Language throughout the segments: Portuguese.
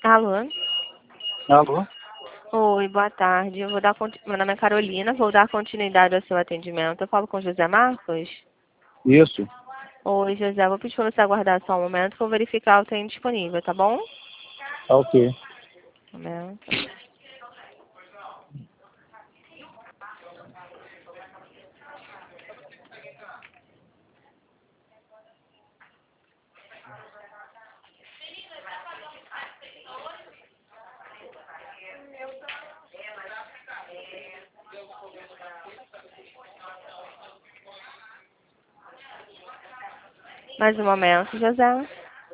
Alô? Alô? Oi, boa tarde. Meu nome é Carolina, vou dar continuidade ao seu atendimento. Eu falo com o José Marcos? Isso. Oi, José, vou pedir para você aguardar só um momento que eu vou verificar o trem disponível, tá bom? Tá ok. Um momento. Mais um momento, José.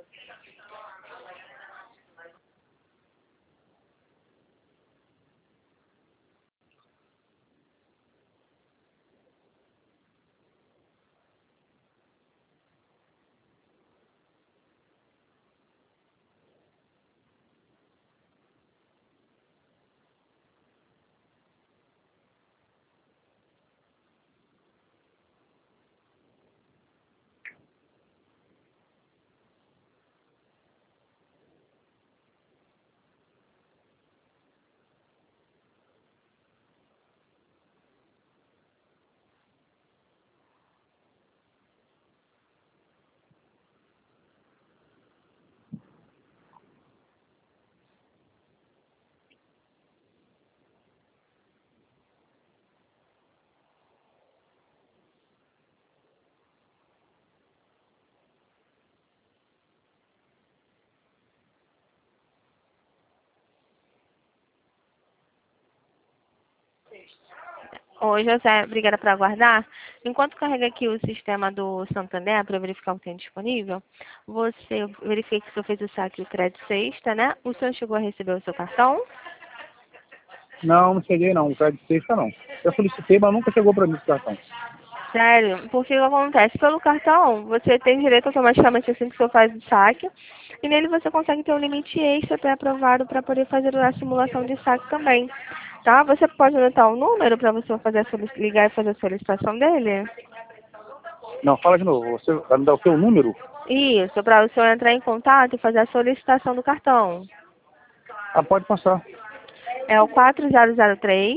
Oi, José, obrigada por aguardar. Enquanto carrega aqui o sistema do Santander para verificar o que tem disponível, você verifica que o senhor fez o saque do crédito sexta, né? O senhor chegou a receber o seu cartão? Não, não cheguei não. O crédito sexta não. Eu solicitei, mas nunca chegou para mim esse cartão. Sério, porque o que acontece? Pelo cartão, você tem direito automaticamente assim que o senhor faz o saque, e nele você consegue ter um limite extra pré-aprovado para poder fazer a simulação de saque também. Tá? Você pode anotar o número para você fazer ligar e fazer a solicitação dele? Não, fala de novo. Você vai me dar o seu número? Isso, para o senhor entrar em contato e fazer a solicitação do cartão. Ah, pode passar. É o 4003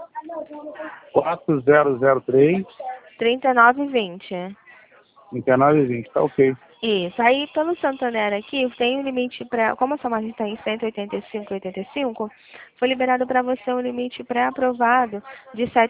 4003 3920. 3920. Tá ok. Isso. Aí, pelo Santander aqui, tem um limite pré... Como a sua margem está em 185,85, foi liberado para você um limite pré-aprovado de R$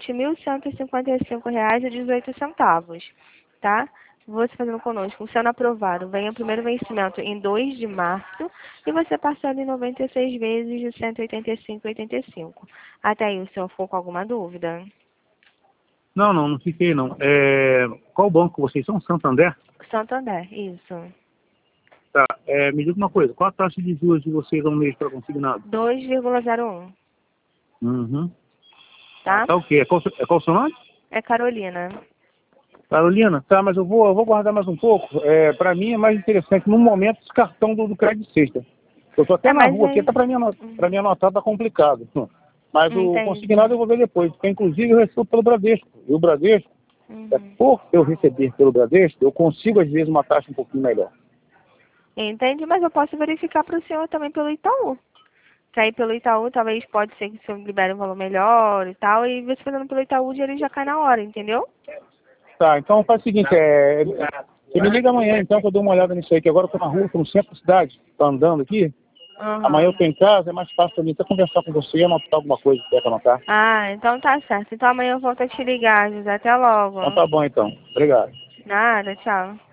7.155,18, tá? Você fazendo conosco, sendo aprovado, vem o primeiro vencimento em 2 de março e você parcela em 96 vezes de 185,85. Até aí, o senhor ficou com alguma dúvida? Não, não fiquei não. Qual banco vocês são? Santander? Santander, isso. Tá. Me diga uma coisa. Qual a taxa de juros de vocês ao mês para consignado? 2,01, Uhum. tá? Tá ok. Qual o seu nome? É Carolina. Carolina, tá, mas eu vou guardar mais um pouco. Para mim é mais interessante, no momento, esse cartão do crédito sexta. Eu tô até É, na mas rua aqui, aí... tá para mim anotar tá complicado. Mas o consignado Entendi. eu vou ver depois, porque inclusive eu recebo pelo Bradesco. E o Bradesco, Uhum. por eu receber pelo Bradesco, eu consigo às vezes uma taxa um pouquinho melhor. Entendi, mas eu posso verificar para o senhor também pelo Itaú. Que aí pelo Itaú talvez pode ser que o senhor libere um valor melhor e tal, e você fazendo pelo Itaú o dinheiro já cai na hora, entendeu? Tá, então faz o seguinte, você me liga amanhã então que eu dou uma olhada nisso aí, que agora eu tô na rua, tô no centro da cidade, tô andando aqui. Amanhã eu Aham. tô em casa, é mais fácil pra mim até conversar com você e anotar alguma coisa que quer anotar. Ah, então tá certo. Então amanhã eu volto a te ligar, José. Até logo. Então tá bom então. Obrigado. Nada, tchau.